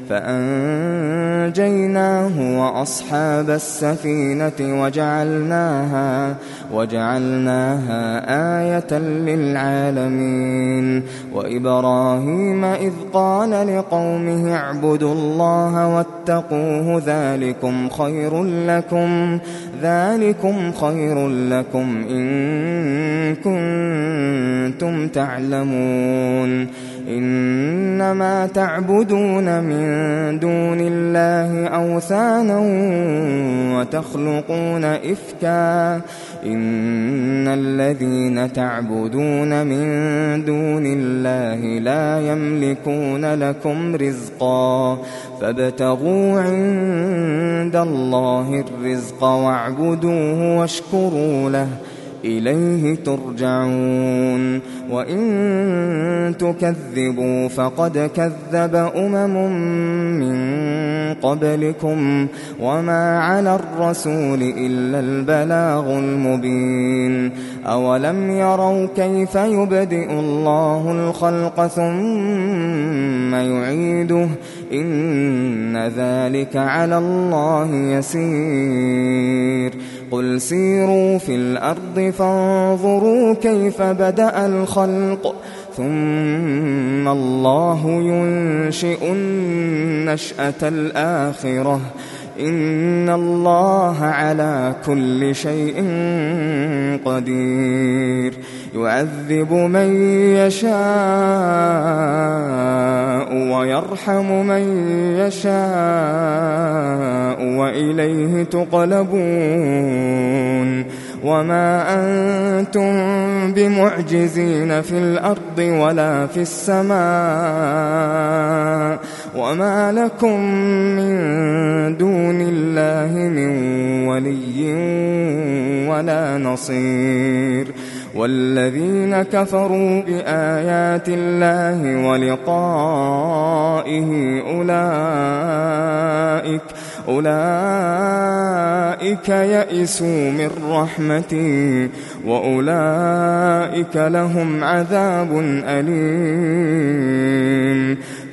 فأنجيناه وأصحاب السفينة وجعلناها آية للعالمين. وإبراهيم إذ قال لقومه اعبدوا الله واتقوه ذلكم خير لكم إن كنتم تعلمون. إنما تعبدون من دون الله أوثانا وتخلقون إفكا إن الذين تعبدون من دون الله لا يملكون لكم رزقا فابتغوا عند الله الرزق واعبدوه واشكروا له إليه ترجعون. وإن تكذبوا فقد كذب من قبلكم وما على الرسول إلا البلاغ المبين. أولم يروا كيف يبدئ الله الخلق ثم يعيده إن ذلك على الله يسير. قل سيروا في الأرض فانظروا كيف بدأ الخلق ثم الله ينشئ النشأة الآخرة إن الله على كل شيء قدير. يعذب من يشاء ويرحم من يشاء وإليه تقلبون. وما أنتم بمعجزين في الأرض ولا في السماء وما لكم من دون الله من ولي ولا نصير. والذين كفروا بآيات الله ولقائه أولئك يئسوا من رحمتي وأولئك لهم عذاب أليم.